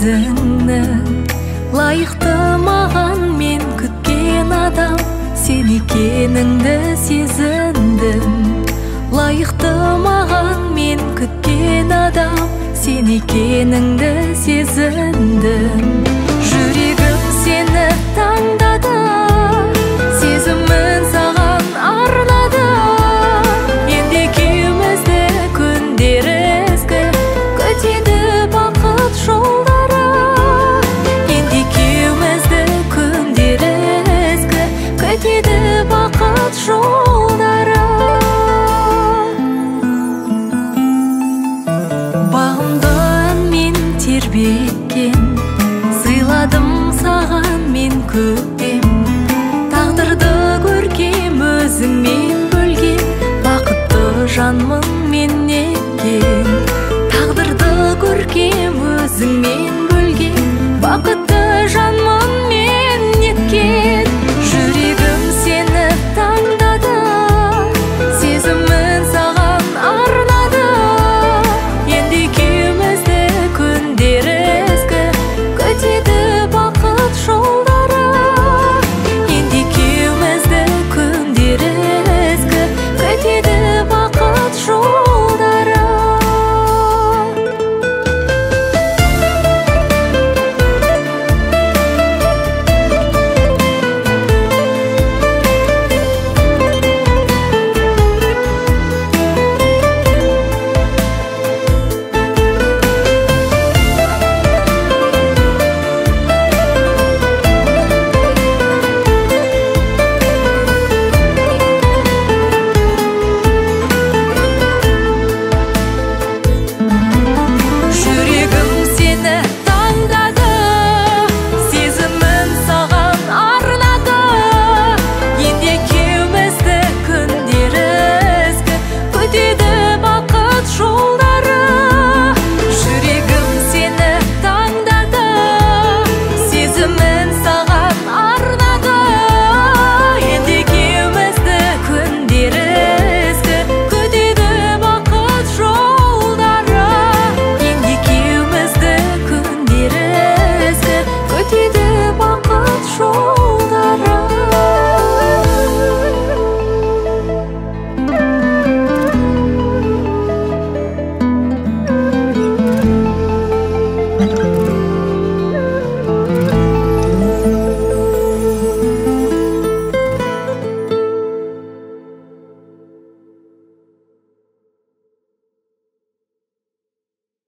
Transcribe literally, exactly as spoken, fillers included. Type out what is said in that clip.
өзіңні, лайықты маған мен күткен адам, сен екеніңді сезіндім. Лайықты маған мен күткен адам, сен екеніңді сезіндім. Жүрегім сені таңдады, сезімін саған арнады. Енді екеумізді күндер ізгі, күтеді бақыт жолдары. Енді екеумізді күндер ізгі, күтеді бақыт жолдары. Бағымды мен тербеткен, сыйладым саған мен көктем. Тағдырды көркем өзіңмен бөлген, бақытты жанмын мен неткен. Тағдырды көркем өзіңмен бөлген, бақытты жанмын мен неткен. Жүрегім сені таңдады, сезімін саған арнады. Енді екеумізді күндер ізгі, күтеді бақыт жолдары. Енді екеумізді күндер ізгі, күтеді бақыт жолдары. Thank you.